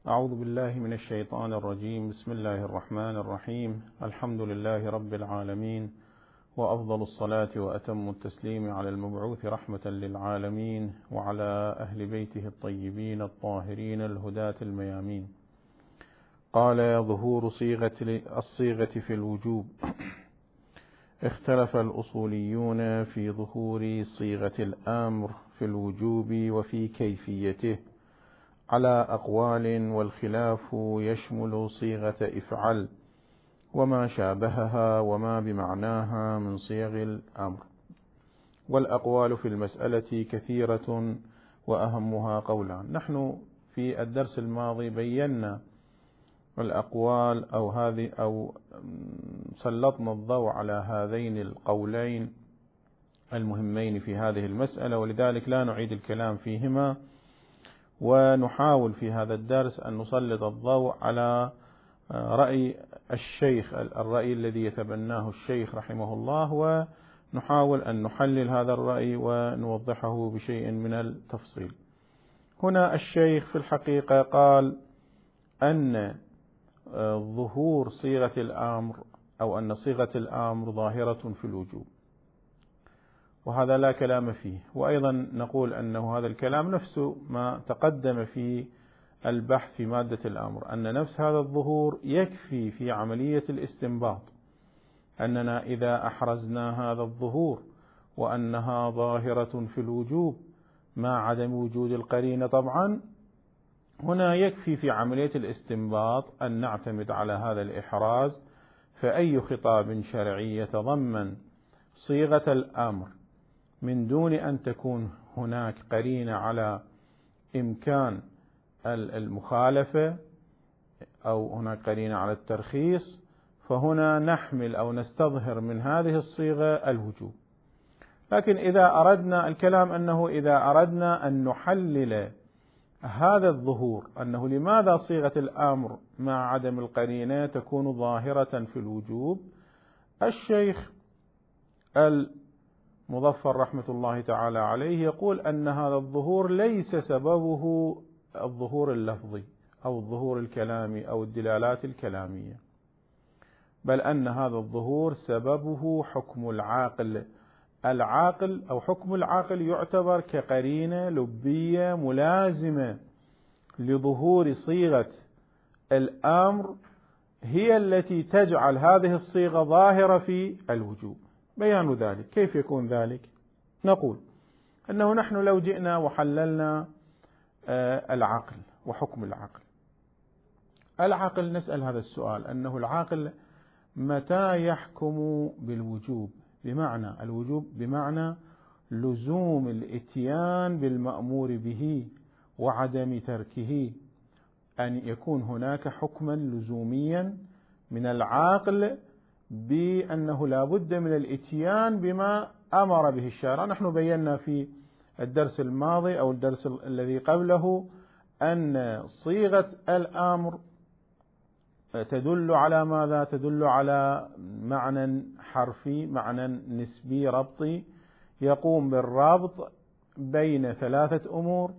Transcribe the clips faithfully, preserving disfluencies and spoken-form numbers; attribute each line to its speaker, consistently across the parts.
Speaker 1: أعوذ بالله من الشيطان الرجيم. بسم الله الرحمن الرحيم. الحمد لله رب العالمين، وأفضل الصلاة وأتم التسليم على المبعوث رحمة للعالمين وعلى أهل بيته الطيبين الطاهرين الهداة الميامين. قال: ظهور صيغة الصيغة في الوجوب. اختلف الأصوليون في ظهور صيغة الأمر في الوجوب وفي كيفيته على أقوال، والخلاف يشمل صيغة افعل وما شابهها وما بمعناها من صيغ الأمر. والأقوال في المسألة كثيرة وأهمها قولان. نحن في الدرس الماضي بينا الأقوال أو هذه أو سلطنا الضوء على هذين القولين المهمين في هذه المسألة، ولذلك لا نعيد الكلام فيهما، ونحاول في هذا الدرس أن نسلط الضوء على رأي الشيخ، الرأي الذي يتبناه الشيخ رحمه الله، ونحاول أن نحلل هذا الرأي ونوضحه بشيء من التفصيل. هنا الشيخ في الحقيقة قال أن ظهور صيغة الأمر أو أن صيغة الأمر ظاهرة في الوجوب، وهذا لا كلام فيه. وأيضا نقول أنه هذا الكلام نفسه ما تقدم في البحث في مادة الأمر، أن نفس هذا الظهور يكفي في عملية الاستنباط، أننا إذا أحرزنا هذا الظهور وأنها ظاهرة في الوجوب مع عدم وجود القرينة طبعا، هنا يكفي في عملية الاستنباط أن نعتمد على هذا الإحراز. فأي خطاب شرعي يتضمن صيغة الأمر من دون أن تكون هناك قرينة على إمكان المخالفة أو هناك قرينة على الترخيص، فهنا نحمل أو نستظهر من هذه الصيغة الوجوب. لكن إذا أردنا الكلام أنه إذا أردنا أن نحلل هذا الظهور، أنه لماذا صيغة الأمر مع عدم القرينة تكون ظاهرة في الوجوب، الشيخ المظفر رحمة الله تعالى عليه يقول أن هذا الظهور ليس سببه الظهور اللفظي أو الظهور الكلامي أو الدلالات الكلامية، بل أن هذا الظهور سببه حكم العاقل. العاقل أو حكم العاقل يعتبر كقرينة لبية ملازمة لظهور صيغة الأمر، هي التي تجعل هذه الصيغة ظاهرة في الوجوب. بيان ذلك كيف يكون ذلك؟ نقول أنه نحن لو جئنا وحللنا العقل وحكم العقل، العقل نسأل هذا السؤال، أنه العاقل متى يحكم بالوجوب؟ بمعنى الوجوب بمعنى لزوم الاتيان بالمأمور به وعدم تركه، أن يكون هناك حكما لزوميا من العاقل بأنه لا بد من الاتيان بما أمر به الشارع. نحن بينا في الدرس الماضي أو الدرس الذي قبله أن صيغة الأمر تدل على ماذا؟ تدل على معنى حرفي، معنى نسبي ربطي، يقوم بالربط بين ثلاثة أمور: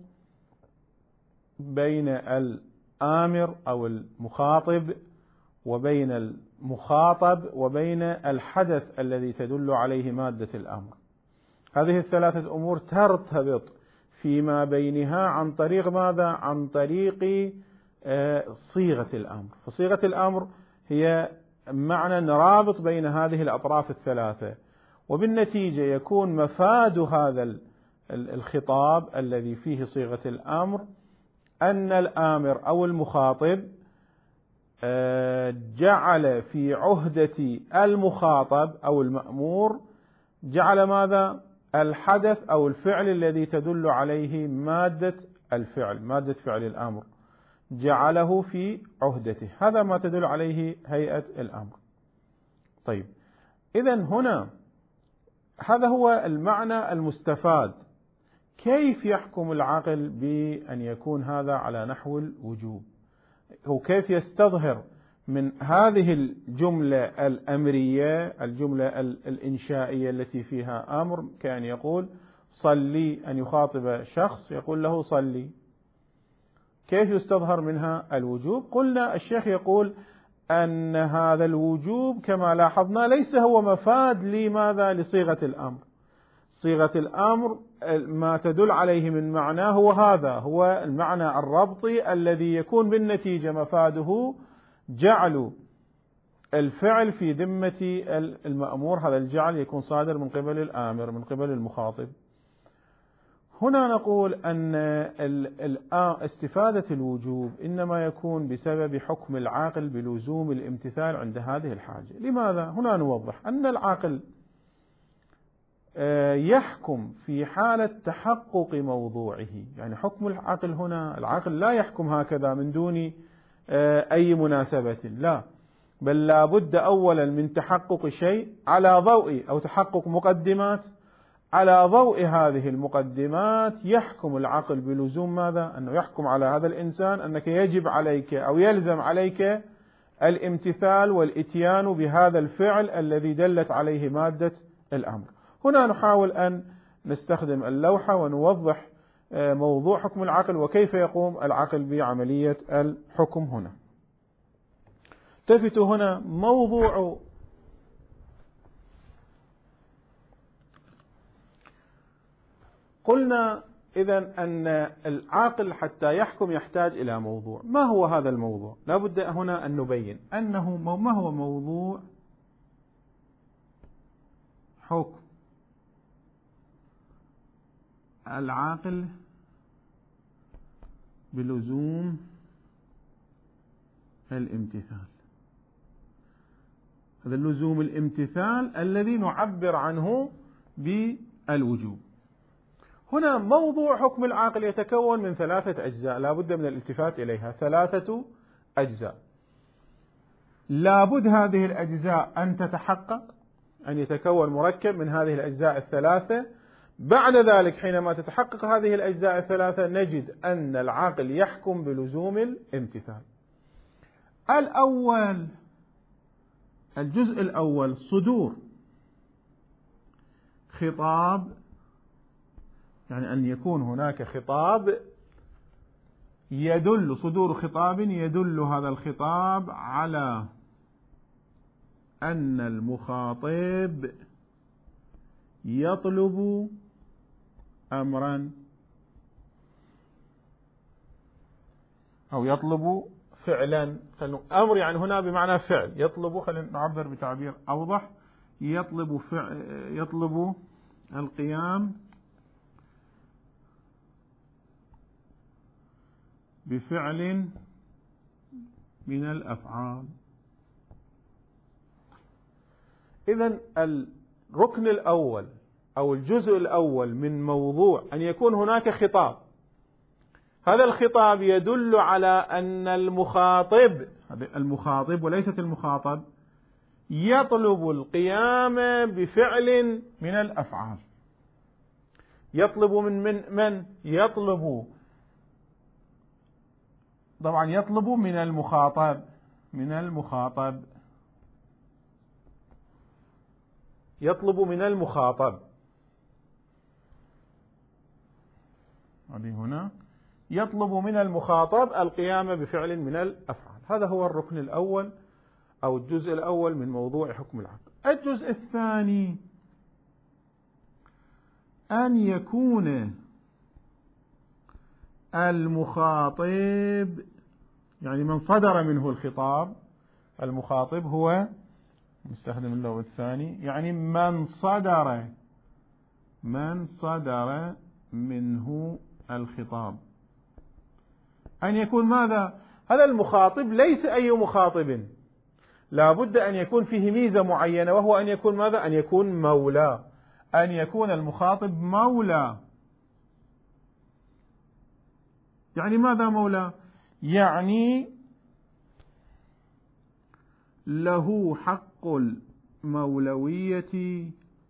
Speaker 1: بين الآمر أو المخاطب، وبين المخاطب، وبين الحدث الذي تدل عليه مادة الأمر. هذه الثلاثة أمور ترتبط فيما بينها عن طريق ماذا؟ عن طريق صيغة الأمر. فصيغة الأمر هي معنى رابط بين هذه الأطراف الثلاثة، وبالنتيجة يكون مفاد هذا الخطاب الذي فيه صيغة الأمر أن الآمر أو المخاطب جعل في عهدة المخاطب أو المأمور، جعل ماذا؟ الحدث أو الفعل الذي تدل عليه مادة الفعل، مادة فعل الأمر، جعله في عهدته. هذا ما تدل عليه هيئة الأمر. طيب، إذن هنا هذا هو المعنى المستفاد. كيف يحكم العاقل بأن يكون هذا على نحو الوجوب؟ وكيف يستظهر من هذه الجملة الأمرية، الجملة الإنشائية التي فيها أمر، كان يقول صلي، أن يخاطب شخص يقول له صلي، كيف يستظهر منها الوجوب؟ قلنا الشيخ يقول أن هذا الوجوب كما لاحظنا ليس هو مفاد لماذا؟ لصيغة الأمر. صيغة الأمر ما تدل عليه من معنى هو هذا، هو المعنى الربطي الذي يكون بالنتيجة مفاده جعل الفعل في ذمة المأمور، هذا الجعل يكون صادر من قبل الآمر من قبل المخاطب. هنا نقول أن استفادة الوجوب إنما يكون بسبب حكم العاقل بلزوم الامتثال عند هذه الحاجة. لماذا؟ هنا نوضح أن العاقل يحكم في حالة تحقق موضوعه، يعني حكم العاقل هنا، العاقل لا يحكم هكذا من دون أي مناسبة، لا، بل لا بد أولا من تحقق شيء على ضوء أو تحقق مقدمات، على ضوء هذه المقدمات يحكم العقل بلزوم ماذا؟ أنه يحكم على هذا الإنسان أنك يجب عليك أو يلزم عليك الامتثال والإتيان بهذا الفعل الذي دلت عليه مادة الأمر. هنا نحاول أن نستخدم اللوحة ونوضح موضوع حكم العقل وكيف يقوم العقل بعملية الحكم. هنا التفتوا، هنا موضوع قلنا إذن أن العاقل حتى يحكم يحتاج إلى موضوع. ما هو هذا الموضوع؟ لا بد هنا أن نبين أنه ما هو موضوع حكم العاقل بلزوم الامتثال. هذا اللزوم الامتثال الذي نعبر عنه بالوجوب. هنا موضوع حكم العاقل يتكون من ثلاثة أجزاء لا بد من الالتفات إليها، ثلاثة أجزاء لا بد هذه الأجزاء أن تتحقق، أن يتكون مركب من هذه الأجزاء الثلاثة. بعد ذلك حينما تتحقق هذه الأجزاء الثلاثة نجد أن العاقل يحكم بلزوم الامتثال. الأول، الجزء الأول صدور خطاب، يعني أن يكون هناك خطاب يدل، صدور خطاب يدل هذا الخطاب على أن المخاطب يطلب أمرا أو يطلب فعلا. أمر يعني هنا بمعنى فعل، يطلب، خلينا نعبر بتعبير أوضح، يطلب فعل، يطلب القيام بفعل من الأفعال. إذن الركن الأول أو الجزء الأول من موضوع أن يكون هناك خطاب، هذا الخطاب يدل على أن المخاطب، المخاطب وليست المخاطب، يطلب القيام بفعل من الأفعال. يطلب من من من يطلب، طبعا يطلب من المخاطب، من المخاطب يطلب من المخاطب هذه هنا يطلب من المخاطب القيام بفعل من الأفعال. هذا هو الركن الأول أو الجزء الأول من موضوع حكم العقل. الجزء الثاني أن يكون المخاطب، يعني من صدر منه الخطاب، المخاطب هو نستخدم اللغة الثاني، يعني من صدر من صدر منه الخطاب. أن يكون ماذا؟ هذا المخاطب ليس أي مخاطب، لا بد أن يكون فيه ميزة معينة، وهو أن يكون ماذا؟ أن يكون مولى، أن يكون المخاطب مولى. يعني ماذا مولى؟ يعني له حق المولوية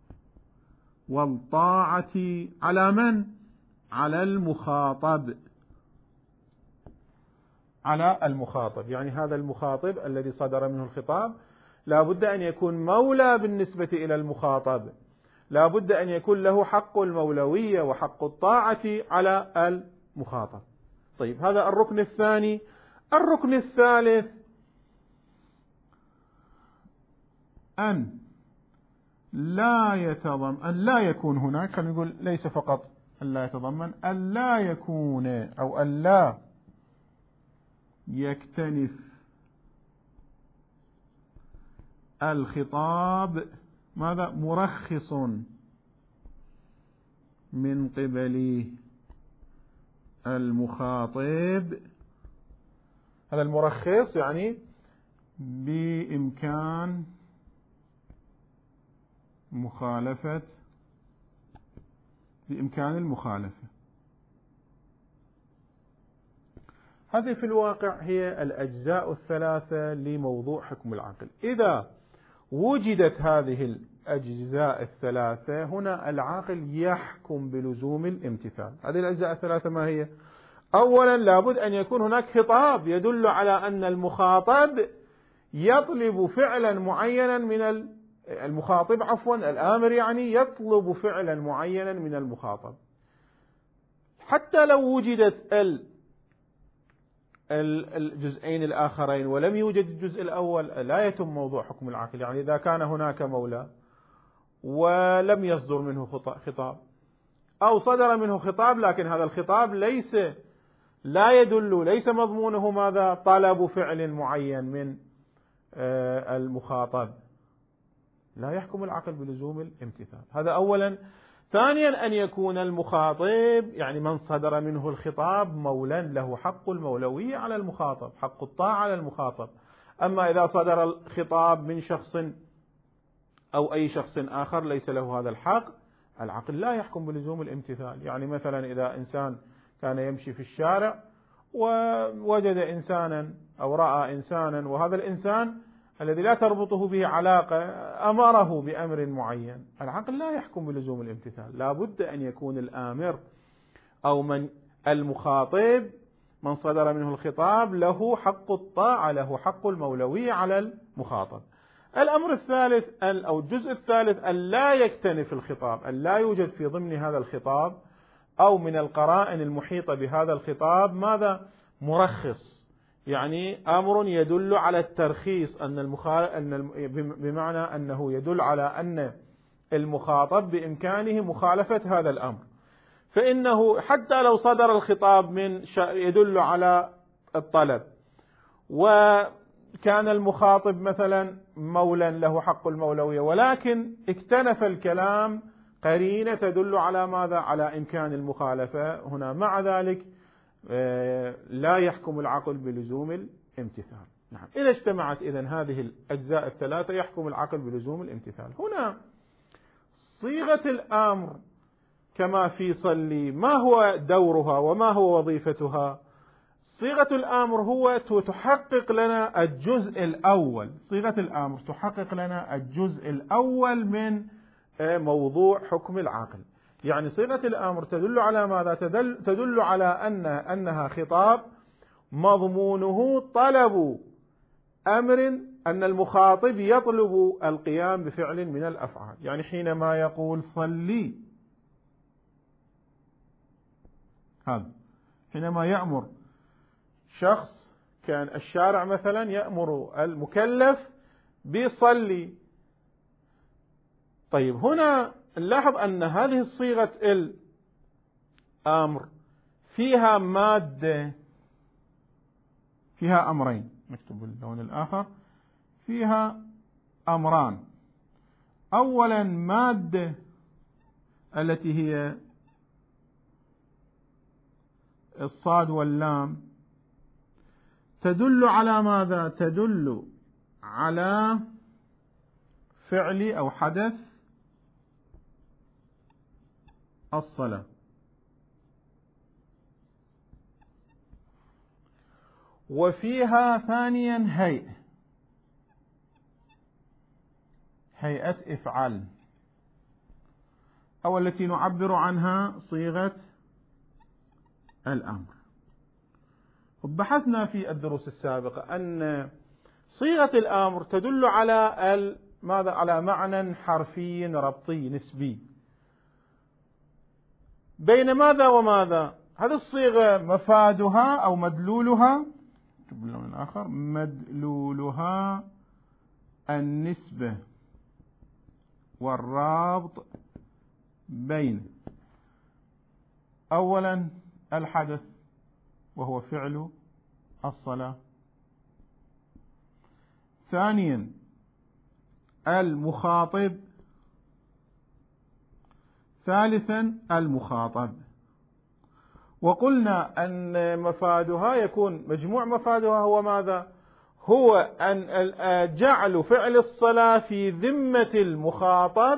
Speaker 1: والطاعة على من؟ على المخاطب، على المخاطب. يعني هذا المخاطب الذي صدر منه الخطاب لا بد أن يكون مولى بالنسبة إلى المخاطب، لا بد أن يكون له حق المولوية وحق الطاعة على المخاطب. طيب هذا الركن الثاني. الركن الثالث أن لا يتضمن، أن لا يكون هناك، خلينا نقول ليس فقط أن لا يتضمن، أن لا يكون أو أن لا يكتنف الخطاب ماذا؟ مرخص من قبل المخاطب. هذا المرخص يعني بإمكان مخالفة، بإمكان المخالفة. هذه في الواقع هي الأجزاء الثلاثة لموضوع حكم العقل. إذا وجدت هذه الأجزاء الثلاثة هنا العاقل يحكم بلزوم الامتثال. هذه الأجزاء الثلاثة ما هي؟ أولا لابد أن يكون هناك خطاب يدل على أن المخاطب يطلب فعلا معينا من المخاطب، عفوا الآمر يعني يطلب فعلا معينا من المخاطب. حتى لو وجدت الجزئين الآخرين ولم يوجد الجزء الأول لا يتم موضوع حكم العقل. يعني إذا كان هناك مولى ولم يصدر منه خطاب، أو صدر منه خطاب لكن هذا الخطاب ليس لا يدل، ليس مضمونه ماذا؟ طلب فعل معين من المخاطب، لا يحكم العقل بلزوم الامتثال. هذا أولا. ثانيا أن يكون المخاطب يعني من صدر منه الخطاب مولا له حق المولوية على المخاطب، حق الطاعة على المخاطب. أما إذا صدر الخطاب من شخص أو أي شخص آخر ليس له هذا الحق، العقل لا يحكم بلزوم الامتثال. يعني مثلا إذا إنسان كان يمشي في الشارع ووجد إنسانا أو رأى إنسانا، وهذا الإنسان الذي لا تربطه به علاقة أمره بأمر معين، العقل لا يحكم بلزوم الامتثال. لا بد أن يكون الآمر أو من المخاطب من صدر منه الخطاب له حق الطاعة، له حق المولوية على المخاطب. الأمر الثالث أو الجزء الثالث أن لا يكتنف الخطاب، أن لا يوجد في ضمن هذا الخطاب أو من القرائن المحيطة بهذا الخطاب ماذا؟ مرخص، يعني أمر يدل على الترخيص، أن المخال... أن بمعنى أنه يدل على أن المخاطب بإمكانه مخالفة هذا الأمر. فإنه حتى لو صدر الخطاب من ش... يدل على الطلب، وكان المخاطب مثلا مولا له حق المولوية، ولكن اكتنف الكلام قرينة تدل على ماذا؟ على إمكان المخالفة هنا، مع ذلك لا يحكم العقل بلزوم الامتثال. نعم. إذا اجتمعت إذن هذه الأجزاء الثلاثة يحكم العقل بلزوم الامتثال. هنا صيغة الأمر كما في صلي، ما هو دورها وما هو وظيفتها؟ صيغة الأمر هو تحقق لنا الجزء الأول، صيغة الأمر تحقق لنا الجزء الأول من موضوع حكم العقل. يعني صيغة الأمر تدل على ماذا؟ تدل, تدل على أن أنها خطاب مضمونه طلب أمر، أن المخاطب يطلب القيام بفعل من الأفعال. يعني حينما يقول صلي، هذا حينما يأمر شخص، كان الشارع مثلا يأمر المكلف بصلي. طيب هنا نلاحظ أن هذه الصيغة الأمر فيها مادة، فيها أمرين، نكتب باللون الآخر، فيها أمران. أولا مادة التي هي الصاد واللام تدل على ماذا؟ تدل على فعل أو حدث الصلاة. وفيها ثانيا هيئة، هيئة إفعال، أو التي نعبر عنها صيغة الأمر. بحثنا في الدروس السابقة أن صيغة الأمر تدل على ماذا؟ على معنى حرفي ربطي نسبي، بين ماذا وماذا؟ هذه الصيغة مفادها أو مدلولها باللون آخر مدلولها النسبة والرابط بين أولا الحدث وهو فعل الصلاة، ثانيا المخاطب، ثالثا المخاطب. وقلنا أن مفادها يكون مجموع مفادها هو ماذا؟ هو أن جعل فعل الصلاة في ذمة المخاطب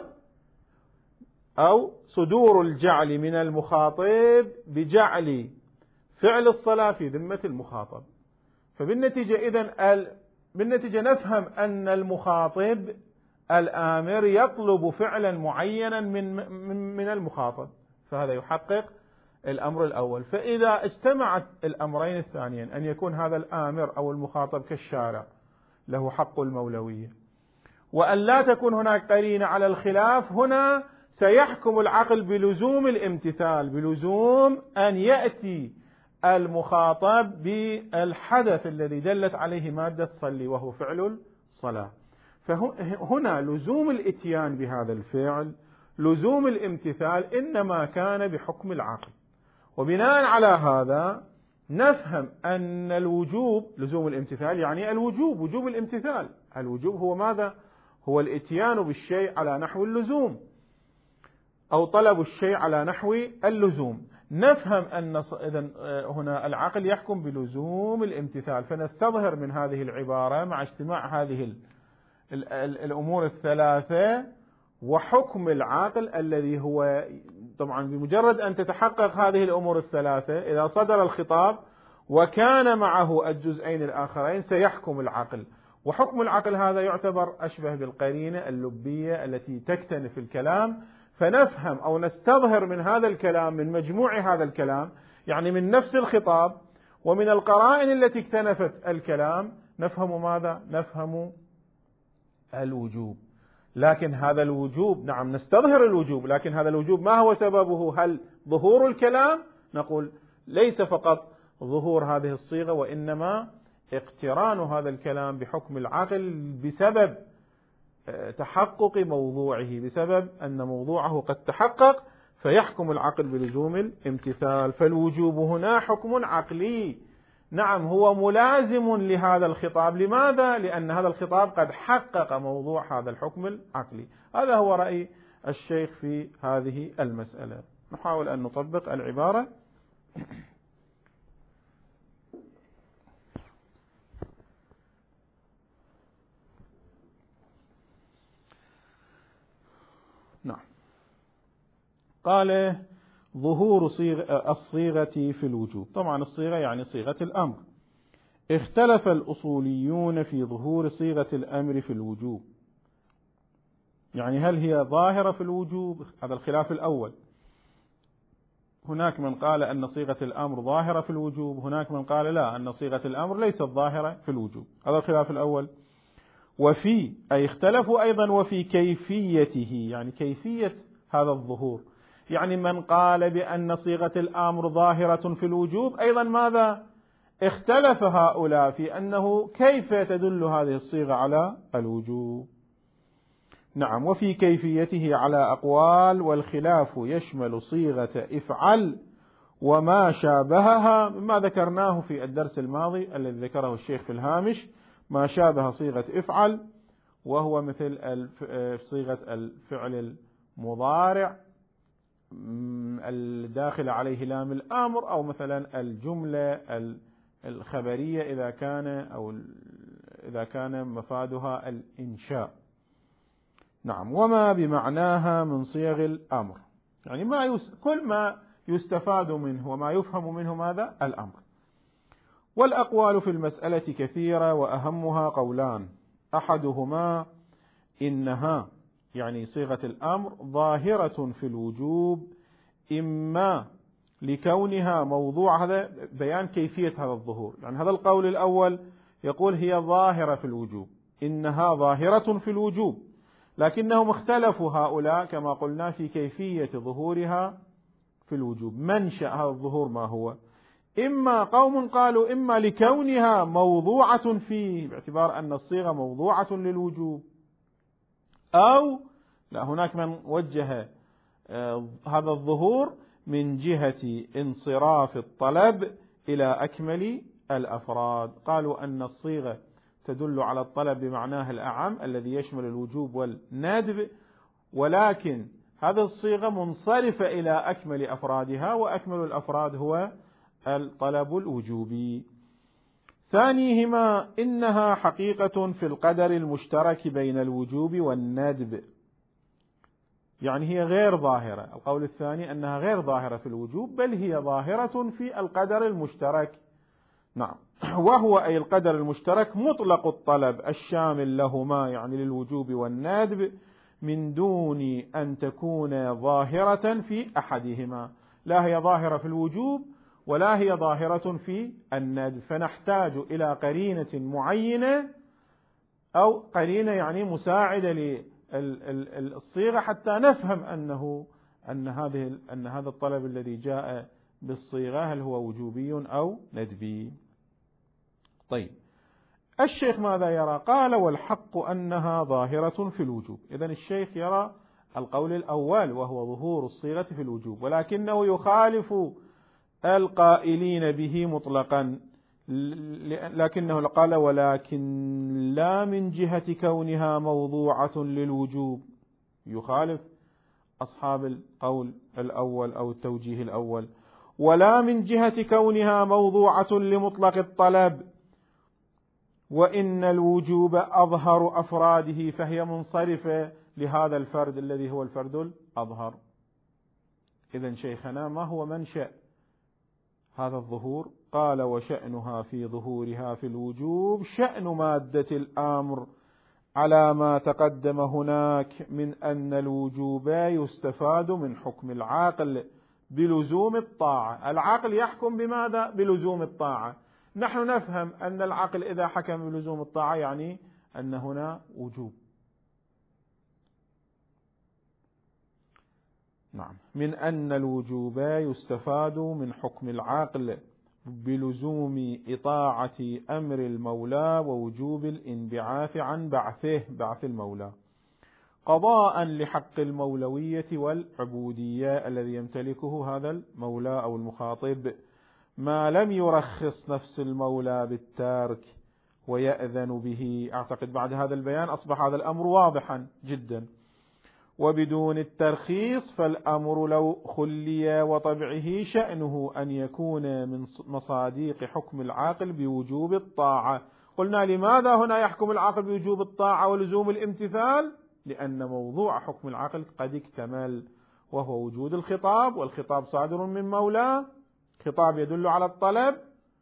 Speaker 1: أو صدور الجعل من المخاطب بجعل فعل الصلاة في ذمة المخاطب. فبالنتيجة إذن بالنتيجة نفهم أن المخاطب الآمر يطلب فعلا معينا من من المخاطب، فهذا يحقق الأمر الأول. فإذا اجتمعت الأمرين الثانيين أن يكون هذا الآمر أو المخاطب كالشارع له حق المولوية، وأن لا تكون هناك قرينة على الخلاف، هنا سيحكم العقل بلزوم الامتثال، بلزوم أن يأتي المخاطب بالحدث الذي دلت عليه مادة صلي وهو فعل الصلاة. فهنا لزوم الاتيان بهذا الفعل، لزوم الامتثال إنما كان بحكم العقل. وبناء على هذا نفهم أن الوجوب لزوم الامتثال يعني الوجوب وجوب الامتثال. الوجوب هو ماذا؟ هو الاتيان بالشيء على نحو اللزوم أو طلب الشيء على نحو اللزوم. نفهم أن إذن هنا العقل يحكم بلزوم الامتثال، فنستظهر من هذه العبارة مع اجتماع هذه الأمور الثلاثة وحكم العقل الذي هو طبعا بمجرد أن تتحقق هذه الأمور الثلاثة، إذا صدر الخطاب وكان معه الجزئين الآخرين سيحكم العقل. وحكم العقل هذا يعتبر أشبه بالقرينة اللبية التي تكتنف الكلام، فنفهم أو نستظهر من هذا الكلام، من مجموع هذا الكلام، يعني من نفس الخطاب ومن القرائن التي اكتنفت الكلام، نفهم ماذا؟ نفهم الوجوب. لكن هذا الوجوب نعم نستظهر الوجوب، لكن هذا الوجوب ما هو سببه؟ هل ظهور الكلام؟ نقول ليس فقط ظهور هذه الصيغة، وإنما اقتران هذا الكلام بحكم العقل بسبب تحقق موضوعه، بسبب أن موضوعه قد تحقق فيحكم العقل بلزوم الامتثال. فالوجوب هنا حكم عقلي، نعم هو ملازم لهذا الخطاب. لماذا؟ لأن هذا الخطاب قد حقق موضوع هذا الحكم العقلي. هذا هو رأي الشيخ في هذه المسألة. نحاول أن نطبق العبارة. نعم. قال ظهور صيغ الصيغة في الوجوب. طبعا الصيغة يعني صيغة الأمر. اختلف الأصوليون في ظهور صيغة الأمر في الوجوب، يعني هل هي ظاهرة في الوجوب؟ هذا الخلاف الأول. هناك من قال أن صيغة الأمر ظاهرة في الوجوب، هناك من قال لا، أن صيغة الأمر ليست ظاهرة في الوجوب. هذا الخلاف الأول. وفي أي اختلفوا أيضا وفي كيفيته، يعني كيفية هذا الظهور. يعني من قال بأن صيغة الأمر ظاهرة في الوجوب أيضا ماذا؟ اختلف هؤلاء في أنه كيف تدل هذه الصيغة على الوجوب. نعم. وفي كيفيته على أقوال، والخلاف يشمل صيغة افعل وما شابهها، مما ذكرناه في الدرس الماضي الذي ذكره الشيخ في الهامش، ما شابه صيغة افعل وهو مثل صيغة الفعل المضارع الداخل عليه لام الأمر، أو مثلا الجملة الخبرية إذا كان أو إذا كان مفادها الإنشاء. نعم. وما بمعناها من صيغ الأمر، يعني ما يس... كل ما يستفاد منه وما يفهم منه ماذا؟ الأمر. والأقوال في المسألة كثيرة، وأهمها قولان: أحدهما إنها يعني صيغة الأمر ظاهرة في الوجوب، إما لكونها موضوع، هذا بيان كيفية هذا الظهور، يعني هذا القول الأول يقول هي ظاهرة في الوجوب، إنها ظاهرة في الوجوب، لكنهم اختلفوا هؤلاء كما قلنا في كيفية ظهورها في في الوجوب. منشأ هذا الظهور ما هو؟ إما قوم قالوا إما لكونها موضوعة فيه باعتبار أن الصيغة موضوعة للوجوب، أو لا، هناك من وجه هذا الظهور من جهة انصراف الطلب إلى أكمل الأفراد. قالوا أن الصيغة تدل على الطلب بمعناها الأعم الذي يشمل الوجوب والندب، ولكن هذه الصيغة منصرفة إلى أكمل أفرادها، وأكمل الأفراد هو الطلب الوجوبي. ثانيهما إنها حقيقة في القدر المشترك بين الوجوب والندب، يعني هي غير ظاهرة. القول الثاني أنها غير ظاهرة في الوجوب، بل هي ظاهرة في القدر المشترك. نعم، وهو أي القدر المشترك مطلق الطلب الشامل لهما، يعني للوجوب والندب، من دون أن تكون ظاهرة في أحدهما. لا هي ظاهرة في الوجوب ولا هي ظاهرة في الندب، فنحتاج إلى قرينة معينة أو قرينة يعني مساعدة للصيغة حتى نفهم أنه أن هذه أن هذا الطلب الذي جاء بالصيغة هل هو وجوبي أو ندبي. طيب، الشيخ ماذا يرى؟ قال والحق أنها ظاهرة في الوجوب. إذن الشيخ يرى القول الأول وهو ظهور الصيغة في الوجوب، ولكنه يخالف القائلين به مطلقا، لكنه قال ولكن لا من جهة كونها موضوعة للوجوب. يخالف أصحاب القول الأول أو التوجيه الأول. ولا من جهة كونها موضوعة لمطلق الطلب، وإن الوجوب أظهر أفراده، فهي منصرفة لهذا الفرد الذي هو الفرد الأظهر. إذن شيخنا ما هو منشأ هذا الظهور؟ قال وشأنها في ظهورها في الوجوب شأن مادة الأمر على ما تقدم هناك من أن الوجوب يستفاد من حكم العقل بلزوم الطاعة. العقل يحكم بماذا؟ بلزوم الطاعة. نحن نفهم أن العقل إذا حكم بلزوم الطاعة يعني أن هنا وجوب. نعم، من أن الوجوب يستفاد من حكم العقل بلزوم إطاعة أمر المولى ووجوب الانبعاث عن بعثه، بعث المولى، قضاء لحق المولوية والعبودية الذي يمتلكه هذا المولى أو المخاطب، ما لم يرخص نفس المولى بالترك ويأذن به. أعتقد بعد هذا البيان أصبح هذا الأمر واضحا جدا. وبدون الترخيص فالأمر لو خلي وطبعه شأنه أن يكون من مصاديق حكم العاقل بوجوب الطاعة. قلنا لماذا هنا يحكم العاقل بوجوب الطاعة ولزوم الامتثال؟ لأن موضوع حكم العاقل قد اكتمل، وهو وجود الخطاب، والخطاب صادر من مولاه، خطاب يدل على الطلب،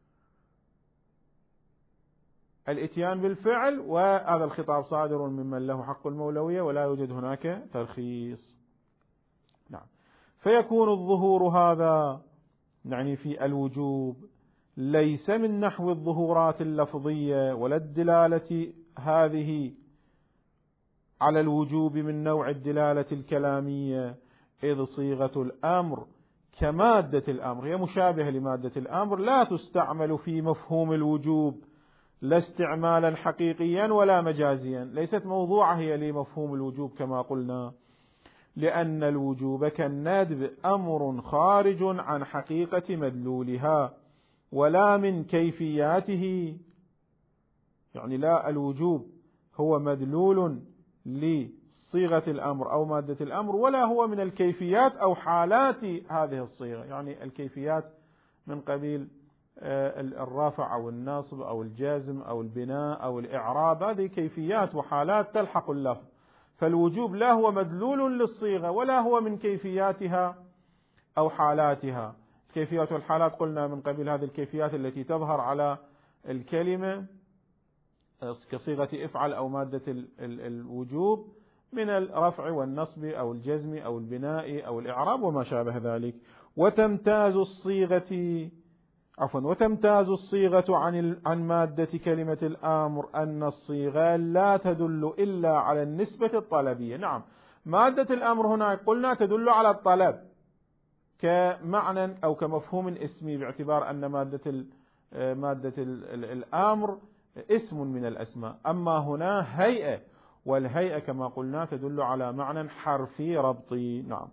Speaker 1: الاتيان بالفعل، وهذا الخطاب صادر ممن له حق المولوية ولا يوجد هناك ترخيص. نعم، فيكون الظهور هذا يعني في الوجوب ليس من نحو الظهورات اللفظية ولا الدلالة هذه على الوجوب من نوع الدلالة الكلامية، إذ صيغة الأمر كمادة الأمر هي مشابهة لمادة الأمر، لا تستعمل في مفهوم الوجوب لا استعمالا حقيقيا ولا مجازيا، ليست موضوعة هي لمفهوم الوجوب كما قلنا، لأن الوجوب كالندب أمر خارج عن حقيقة مدلولها ولا من كيفياته. يعني لا الوجوب هو مدلول لصيغة الأمر أو مادة الأمر، ولا هو من الكيفيات أو حالات هذه الصيغة. يعني الكيفيات من قبيل الرافع أو الناصب أو الجازم أو البناء أو الإعراب، هذه كيفيات وحالات تلحق اللفظ. فالوجوب لا هو مدلول للصيغة ولا هو من كيفياتها أو حالاتها. الكيفيات والحالات قلنا من قبيل هذه الكيفيات التي تظهر على الكلمة كصيغة افعل أو مادة الوجوب من الرفع والنصب أو الجزم أو البناء أو الإعراب وما شابه ذلك. وتمتاز الصيغة عفوا وتمتاز الصيغة عن عن مادة كلمة الأمر أن الصيغة لا تدل إلا على النسبة الطلبية. نعم، مادة الأمر هنا قلنا تدل على الطلب، كمعنى أو كمفهوم اسمي، باعتبار أن مادة مادة الأمر اسم من الأسماء. أما هنا هيئة، والهيئة كما قلنا تدل على معنى حرفي ربطي. نعم.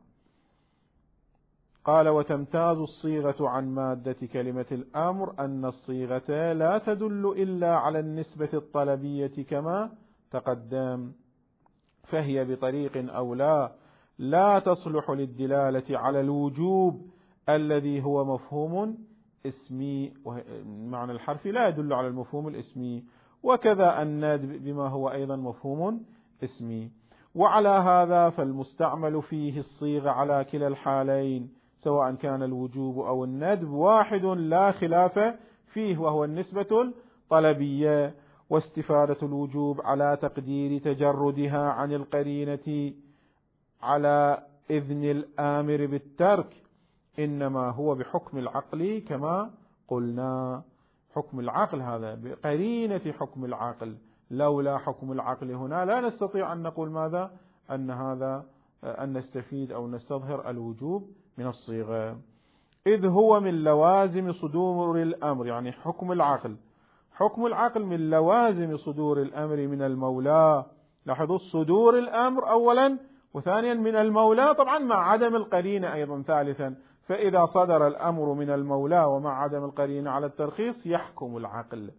Speaker 1: قال: وتمتاز الصيغة عن مادة كلمة الأمر أن الصيغة لا تدل إلا على النسبة الطلبية كما تقدم، فهي بطريق أو لا لا تصلح للدلالة على الوجوب الذي هو مفهوم اسمي، معنى الحرفي لا يدل على المفهوم الاسمي، وكذا الندب بما هو أيضا مفهوم اسمي. وعلى هذا فالمستعمل فيه الصيغة على كلا الحالين سواء كان الوجوب أو الندب واحد لا خلاف فيه، وهو النسبة الطلبية، واستفادة الوجوب على تقدير تجردها عن القرينة على إذن الآمر بالترك إنما هو بحكم العقل كما قلنا. حكم العقل هذا بقرينة حكم العقل، لولا حكم العقل هنا لا نستطيع أن نقول ماذا؟ أن هذا أن نستفيد أو نستظهر الوجوب من الصيغة، إذ هو من لوازم صدور الأمر، يعني حكم العقل حكم العقل من لوازم صدور الأمر من المولى. لاحظوا صدور الأمر أولا، وثانيا من المولى، طبعا مع عدم القرينة أيضا ثالثا. فإذا صدر الأمر من المولى ومع عدم القرينة على الترخيص يحكم العقل،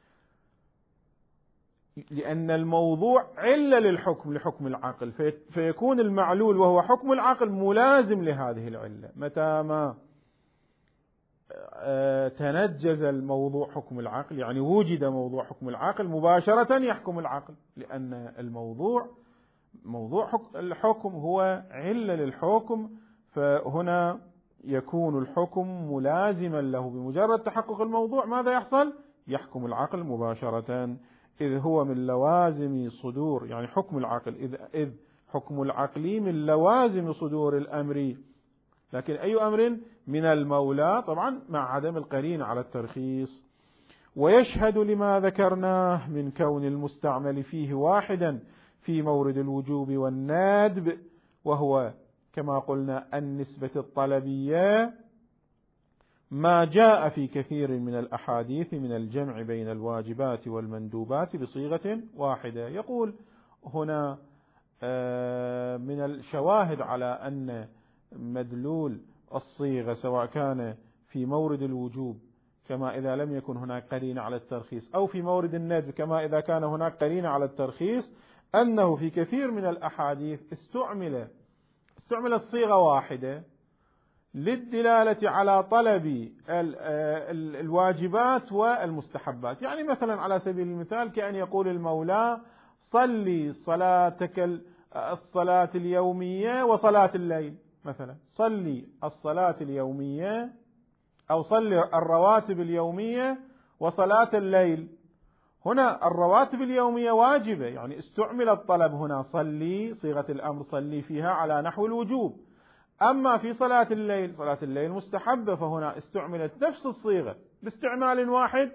Speaker 1: لأن الموضوع علة للحكم لحكم العقل، فيكون المعلول وهو حكم العقل ملازم لهذه العلة. متى ما تنجز الموضوع حكم العقل، يعني وجد موضوع حكم العقل، مباشرة يحكم العقل، لأن الموضوع موضوع الحكم هو علة للحكم، فهنا يكون الحكم ملازما له. بمجرد تحقق الموضوع ماذا يحصل؟ يحكم العقل مباشرة، إذ هو من لوازم صدور، يعني حكم العقل، إذ, إذ حكم العقل من لوازم صدور الأمر، لكن أي أمر؟ من المولى، طبعا مع عدم القرينة على الترخيص. ويشهد لما ذكرناه من كون المستعمل فيه واحدا في مورد الوجوب والندب، وهو كما قلنا النسبة الطلبية، ما جاء في كثير من الأحاديث من الجمع بين الواجبات والمندوبات بصيغة واحدة. يقول هنا من الشواهد على أن مدلول الصيغة سواء كان في مورد الوجوب كما إذا لم يكن هناك قرينة على الترخيص، أو في مورد الندب كما إذا كان هناك قرينة على الترخيص، أنه في كثير من الأحاديث استعمل استعملت صيغة واحدة للدلالة على طلب الواجبات والمستحبات. يعني مثلا على سبيل المثال كأن يقول المولى: صلي صلاتك الصلاة اليومية وصلاة الليل، مثلا صلي الصلاة اليومية أو صلي الرواتب اليومية وصلاة الليل. هنا الرواتب اليومية واجبة، يعني استعمل الطلب هنا صلي، صيغة الأمر صلي فيها على نحو الوجوب. أما في صلاة الليل، صلاة الليل مستحبة، فهنا استعملت نفس الصيغة باستعمال واحد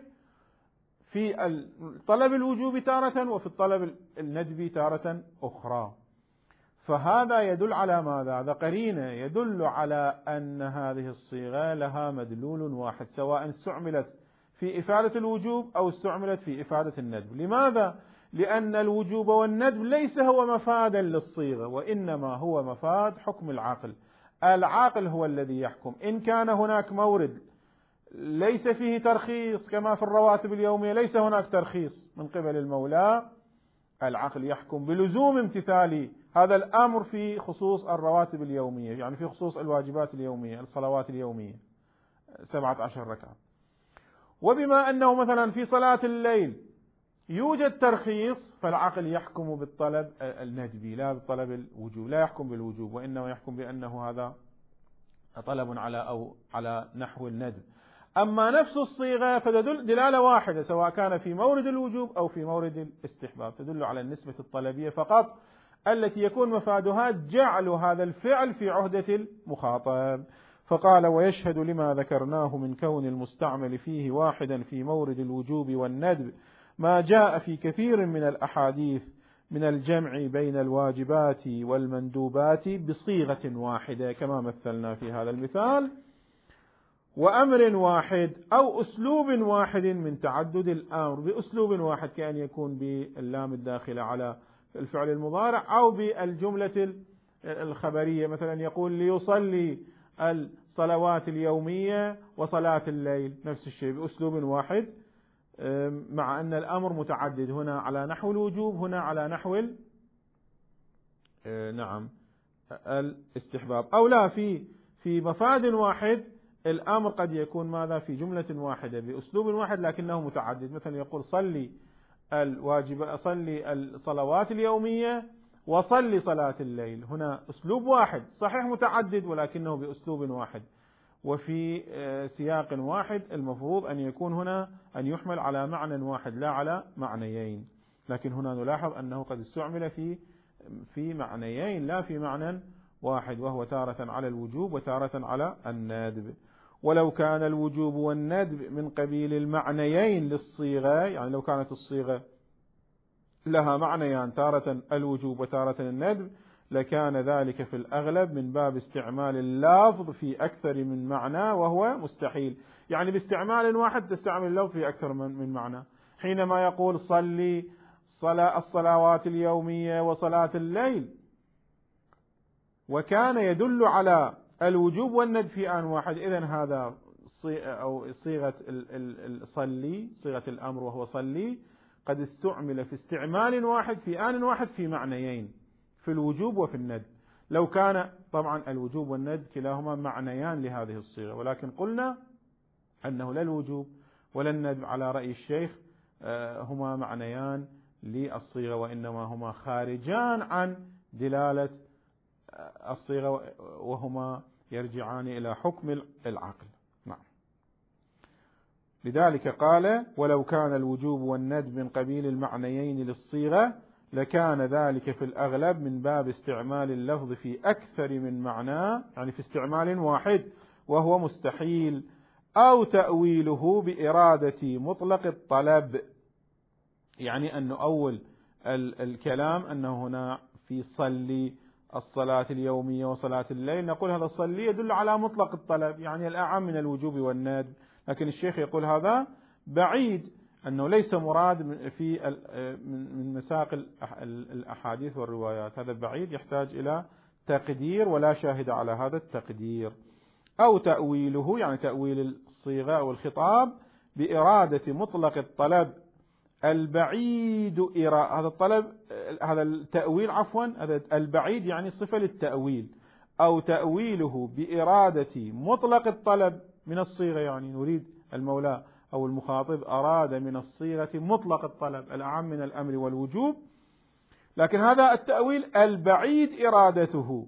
Speaker 1: في الطلب الوجوب تارة وفي الطلب الندبي تارة أخرى. فهذا يدل على ماذا؟ هذا قرينة يدل على أن هذه الصيغة لها مدلول واحد، سواء استعملت في إفادة الوجوب أو استعملت في إفادة الندب. لماذا؟ لأن الوجوب والندب ليس هو مفادا للصيغة، وإنما هو مفاد حكم العقل. العاقل هو الذي يحكم. إن كان هناك مورد ليس فيه ترخيص كما في الرواتب اليومية، ليس هناك ترخيص من قبل المولى، العقل يحكم بلزوم امتثال هذا الأمر في خصوص الرواتب اليومية، يعني في خصوص الواجبات اليومية، الصلوات اليومية سبعة عشر ركعة. وبما أنه مثلا في صلاة الليل يوجد ترخيص، فالعقل يحكم بالطلب الندبي لا بالطلب الوجوب، لا يحكم بالوجوب، وإنما يحكم بأنه هذا طلب على أو على نحو الندب. أما نفس الصيغة فتدل دلالة واحدة، سواء كان في مورد الوجوب أو في مورد الاستحباب، تدل على النسبة الطلبية فقط التي يكون مفادها جعل هذا الفعل في عهدة المخاطب. فقال: ويشهد لما ذكرناه من كون المستعمل فيه واحدا في مورد الوجوب والندب ما جاء في كثير من الأحاديث من الجمع بين الواجبات والمندوبات بصيغة واحدة كما مثلنا في هذا المثال، وأمر واحد أو أسلوب واحد من تعدد الأمر، بأسلوب واحد كأن يكون باللام الداخلة على الفعل المضارع أو بالجملة الخبرية، مثلا يقول ليصلي الصلوات اليومية وصلاة الليل، نفس الشيء بأسلوب واحد، مع أن الأمر متعدد، هنا على نحو الوجوب، هنا على نحو نعم الاستحباب، أو لا في في مفاد واحد الأمر قد يكون ماذا في جملة واحدة بأسلوب واحد لكنه متعدد، مثلا يقول صلي الواجب صلي الصلوات اليومية وصلي صلاة الليل، هنا أسلوب واحد صحيح متعدد ولكنه بأسلوب واحد وفي سياق واحد، المفروض أن يكون هنا أن يحمل على معنى واحد لا على معنيين، لكن هنا نلاحظ أنه قد استعمل في في معنيين لا في معنى واحد، وهو تارة على الوجوب وتارة على الندب. ولو كان الوجوب والندب من قبيل المعنيين للصيغة، يعني لو كانت الصيغة لها معنيان تارة الوجوب وتارة الندب لكان ذلك في الأغلب من باب استعمال اللفظ في أكثر من معنى وهو مستحيل، يعني باستعمال واحد تستعمل اللفظ في أكثر من معنى، حينما يقول صلي صلاة الصلوات اليومية وصلاة الليل وكان يدل على الوجوب والندب في آن واحد، إذن هذا أو صيغة الصلي صيغة الأمر وهو صلي قد استعمل في استعمال واحد في آن واحد في معنيين، في الوجوب وفي الندب. لو كان طبعا الوجوب والندب كلاهما معنيان لهذه الصيغة، ولكن قلنا أنه لا الوجوب ولا الندب على رأي الشيخ هما معنيان للصيغة، وإنما هما خارجان عن دلالة الصيغة وهما يرجعان إلى حكم العقل. نعم. لذلك قال ولو كان الوجوب والندب من قبيل المعنيين للصيغة لكان ذلك في الأغلب من باب استعمال اللفظ في أكثر من معنى، يعني في استعمال واحد وهو مستحيل، أو تأويله بإرادة مطلق الطلب، يعني أن أول الكلام أنه هنا في صلي الصلاة اليومية وصلاة الليل نقول هذا الصلي يدل على مطلق الطلب، يعني الأعم من الوجوب والندب، لكن الشيخ يقول هذا بعيد أنه ليس مراد في من مساق الأحاديث والروايات، هذا بعيد يحتاج إلى تقدير ولا شاهد على هذا التقدير. أو تأويله يعني تأويل الصيغة أو الخطاب بإرادة مطلق الطلب البعيد إرادة هذا الطلب هذا التأويل عفوا هذا البعيد يعني صفة للتأويل، أو تأويله بإرادة مطلق الطلب من الصيغة، يعني نريد المولى أو المخاطب أراد من الصيغة مطلق الطلب الأعم من الأمر والوجوب، لكن هذا التأويل البعيد إرادته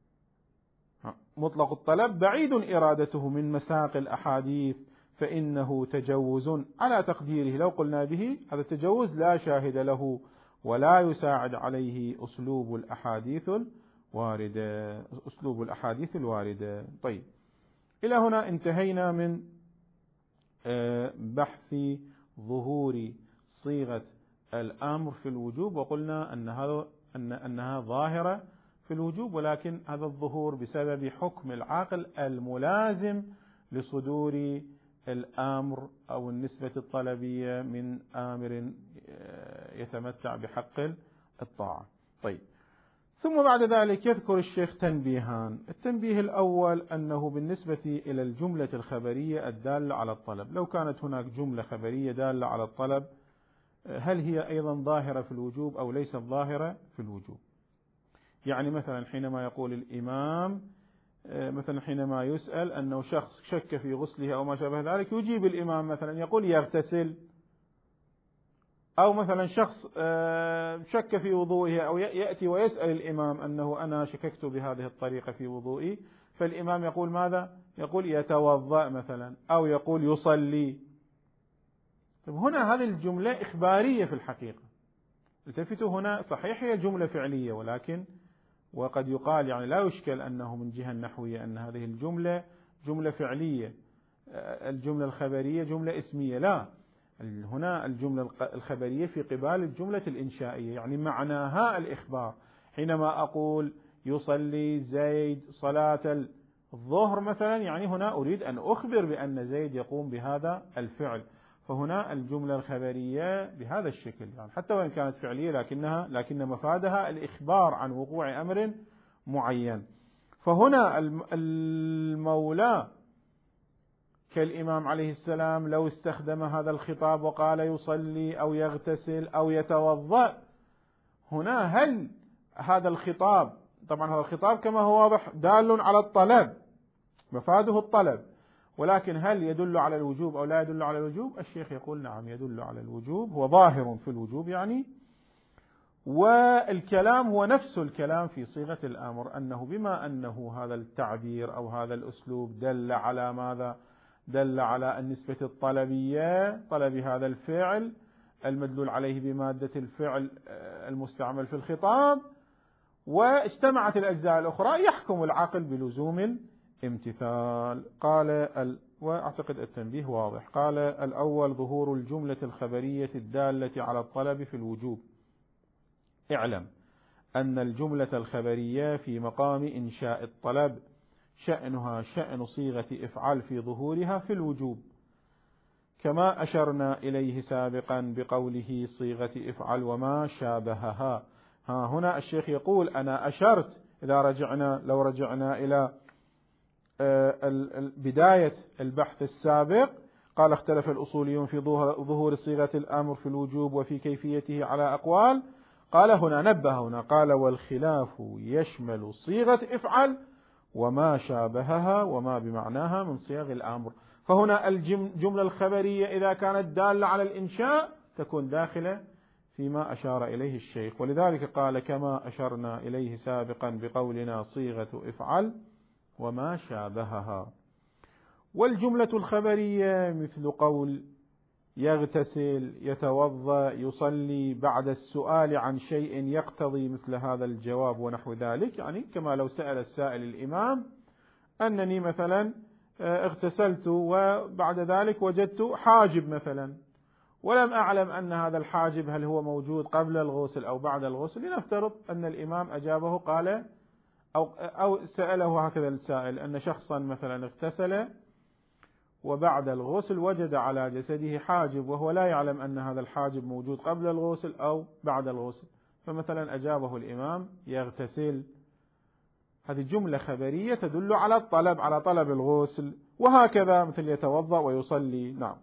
Speaker 1: مطلق الطلب بعيد إرادته من مساق الأحاديث، فإنه تجوز على تقديره، لو قلنا به هذا التجوز لا شاهد له ولا يساعد عليه أسلوب الأحاديث الواردة أسلوب الأحاديث الواردة. طيب، إلى هنا انتهينا من بحث ظهور صيغة الأمر في الوجوب، وقلنا أن هذا أن أنها ظاهرة في الوجوب، ولكن هذا الظهور بسبب حكم العقل الملازم لصدور الأمر أو النسبة الطلبية من آمر يتمتع بحق الطاعة. طيب، ثم بعد ذلك يذكر الشيخ تنبيهان. التنبيه الأول أنه بالنسبة إلى الجملة الخبرية الدالة على الطلب، لو كانت هناك جملة خبرية دالة على الطلب هل هي أيضا ظاهرة في الوجوب أو ليست ظاهرة في الوجوب؟ يعني مثلا حينما يقول الإمام مثلا حينما يسأل أنه شخص شك في غسله أو ما شابه ذلك يجيب الإمام مثلا يقول يغتسل، أو مثلا شخص شك في وضوئه أو يأتي ويسأل الإمام أنه أنا شككت بهذه الطريقة في وضوئي، فالإمام يقول ماذا؟ يقول يتوضأ مثلا، أو يقول يصلي. طيب هنا هذه الجملة إخبارية في الحقيقة، التفتوا هنا صحيح هي جملة فعلية، ولكن وقد يقال يعني لا يشكل أنه من جهة نحوية أن هذه الجملة جملة فعلية، الجملة الخبرية جملة اسمية، لا، هنا الجملة الخبرية في قبال الجملة الإنشائية، يعني معناها الإخبار. حينما أقول يصلي زيد صلاة الظهر مثلا، يعني هنا أريد أن أخبر بأن زيد يقوم بهذا الفعل، فهنا الجملة الخبرية بهذا الشكل، يعني حتى وإن كانت فعلية لكنها لكن مفادها الإخبار عن وقوع أمر معين. فهنا المولى كالإمام عليه السلام لو استخدم هذا الخطاب وقال يصلي أو يغتسل أو يتوضأ، هنا هل هذا الخطاب، طبعا هذا الخطاب كما هو واضح دال على الطلب، مفاده الطلب، ولكن هل يدل على الوجوب أو لا يدل على الوجوب؟ الشيخ يقول نعم يدل على الوجوب، هو ظاهر في الوجوب يعني. والكلام هو نفس الكلام في صيغة الأمر، أنه بما أنه هذا التعبير أو هذا الأسلوب دل على ماذا؟ دل على النسبة الطلبية، طلب هذا الفعل المدلول عليه بمادة الفعل المستعمل في الخطاب، واجتمعت الأجزاء الأخرى، يحكم العقل بلزوم الامتثال. قال ال... وأعتقد التنبيه واضح. قال الأول ظهور الجملة الخبرية الدالة على الطلب في الوجوب. اعلم أن الجملة الخبرية في مقام إنشاء الطلب شأنها شأن صيغة افعل في ظهورها في الوجوب، كما أشرنا إليه سابقا بقوله صيغة افعل وما شابهها. ها هنا الشيخ يقول أنا أشرت، إذا رجعنا لو رجعنا إلى بداية البحث السابق، قال اختلف الأصوليون في ظهور صيغة الأمر في الوجوب وفي كيفيته على أقوال. قال هنا نبه هنا قال والخلاف يشمل صيغة افعل وما شابهها وما بمعناها من صيغ الأمر. فهنا الجملة الخبرية إذا كانت دالة على الإنشاء تكون داخلة فيما أشار إليه الشيخ، ولذلك قال كما أشرنا إليه سابقا بقولنا صيغة افعل وما شابهها. والجملة الخبرية مثل قول يغتسل يتوضأ يصلي بعد السؤال عن شيء يقتضي مثل هذا الجواب ونحو ذلك، يعني كما لو سأل السائل الإمام أنني مثلا اغتسلت وبعد ذلك وجدت حاجب مثلا، ولم أعلم أن هذا الحاجب هل هو موجود قبل الغسل أو بعد الغسل. لنفترض أن الإمام أجابه قال أو, أو سأله هكذا السائل أن شخصا مثلا اغتسل وبعد الغسل وجد على جسده حاجب وهو لا يعلم أن هذا الحاجب موجود قبل الغسل أو بعد الغسل، فمثلا أجابه الإمام يغتسل. هذه جملة خبرية تدل على الطلب، على طلب الغسل، وهكذا مثل يتوضأ ويصلي. نعم.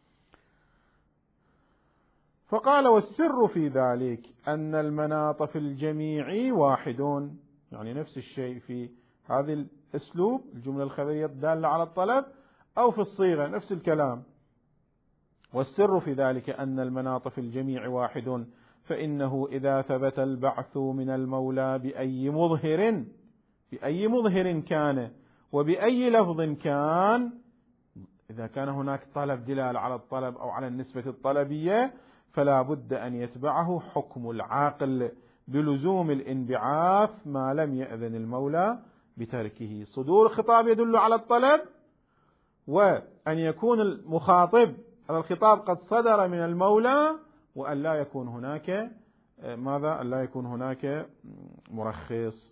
Speaker 1: فقال والسر في ذلك أن المناط في الجميع واحدون، يعني نفس الشيء في هذا الأسلوب الجملة الخبرية الدالة على الطلب أو في الصيغة نفس الكلام. والسر في ذلك أن المناط في الجميع واحد، فإنه إذا ثبت البعث من المولى بأي مظهر بأي مظهر كان وبأي لفظ كان، إذا كان هناك طلب دلالة على الطلب أو على النسبة الطلبية، فلا بد أن يتبعه حكم العاقل بلزوم الانبعاث ما لم يأذن المولى بتركه. صدور الخطاب يدل على الطلب، وأن يكون المخاطب هذا الخطاب قد صدر من المولى، وأن لا يكون هناك ماذا؟ أن لا يكون هناك مرخص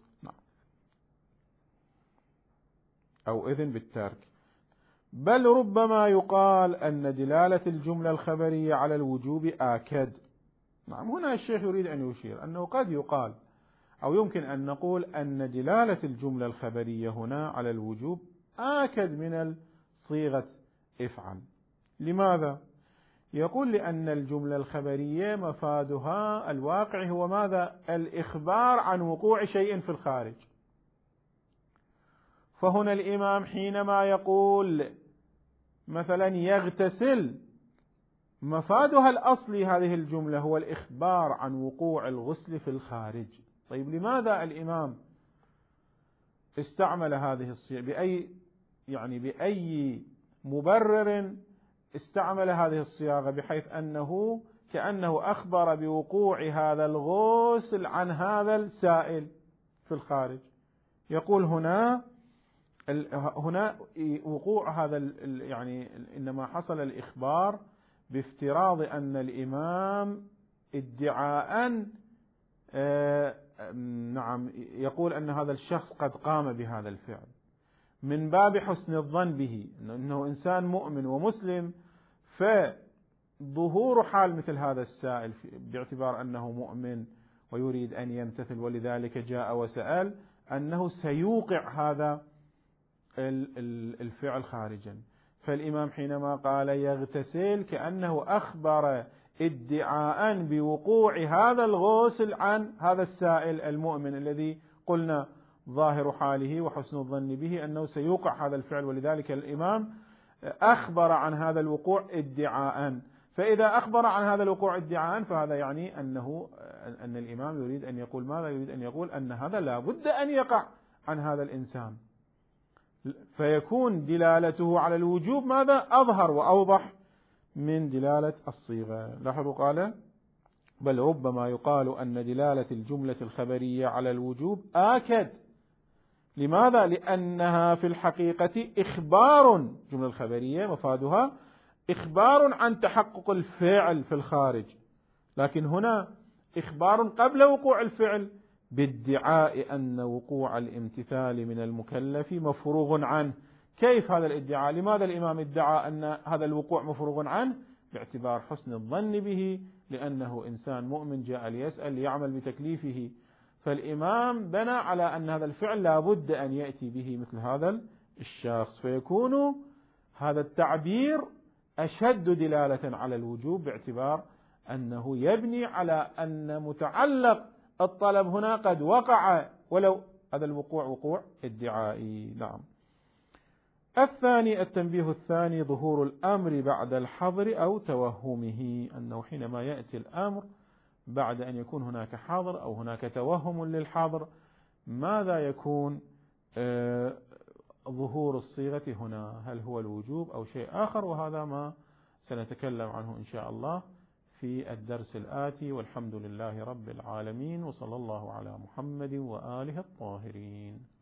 Speaker 1: أو إذن بالترك. بل ربما يقال أن دلالة الجملة الخبرية على الوجوب آكد. نعم، هنا الشيخ يريد أن يشير أنه قد يقال أو يمكن أن نقول أن دلالة الجملة الخبرية هنا على الوجوب آكد من صيغة افعل. لماذا؟ يقول لأن الجملة الخبرية مفادها الواقع هو ماذا؟ الإخبار عن وقوع شيء في الخارج. فهنا الإمام حينما يقول مثلا يغتسل، مفادها الأصلي هذه الجملة هو الإخبار عن وقوع الغسل في الخارج. طيب لماذا الإمام استعمل هذه الصيغة؟ بأي يعني بأي مبرر استعمل هذه الصياغة بحيث أنه كأنه أخبر بوقوع هذا الغسل عن هذا السائل في الخارج؟ يقول هنا هنا وقوع هذا يعني إنما حصل الإخبار بافتراض أن الإمام ادعاء آه نعم يقول أن هذا الشخص قد قام بهذا الفعل، من باب حسن الظن به أنه إنسان مؤمن ومسلم، فظهور حال مثل هذا السائل باعتبار أنه مؤمن ويريد أن يمتثل ولذلك جاء وسأل، أنه سيوقع هذا الفعل خارجا. فالإمام حينما قال يغتسل كأنه أخبر ادعاء بوقوع هذا الغسل عن هذا السائل المؤمن الذي قلنا ظاهر حاله وحسن الظن به أنه سيوقع هذا الفعل، ولذلك الإمام أخبر عن هذا الوقوع ادعاء. فإذا أخبر عن هذا الوقوع ادعاء فهذا يعني أنه أن الإمام يريد أن يقول ماذا؟ يريد أن يقول أن هذا لا بد أن يقع عن هذا الإنسان، فيكون دلالته على الوجوب ماذا؟ أظهر وأوضح من دلالة الصيغة. لاحظوا قال بل ربما يقال أن دلالة الجملة الخبرية على الوجوب آكد. لماذا؟ لأنها في الحقيقة إخبار، الجملة الخبرية مفادها إخبار عن تحقق الفعل في الخارج، لكن هنا إخبار قبل وقوع الفعل بادعاء أن وقوع الامتثال من المكلف مفروغ عنه. كيف هذا الادعاء؟ لماذا الإمام ادعى أن هذا الوقوع مفروغ عنه؟ باعتبار حسن الظن به، لأنه إنسان مؤمن جاء ليسأل ليعمل بتكليفه، فالإمام بنى على أن هذا الفعل لا بد أن يأتي به مثل هذا الشخص، فيكون هذا التعبير أشد دلالة على الوجوب باعتبار أنه يبني على أن متعلق الطلب هنا قد وقع ولو هذا الوقوع وقوع ادعائي. نعم. الثاني التنبيه الثاني ظهور الأمر بعد الحظر أو توهمه، أنه حينما يأتي الأمر بعد أن يكون هناك حظر أو هناك توهم للحظر ماذا يكون آه ظهور الصيغة هنا؟ هل هو الوجوب أو شيء آخر؟ وهذا ما سنتكلم عنه إن شاء الله في الدرس الآتي، والحمد لله رب العالمين، وصلى الله على محمد وآله الطاهرين.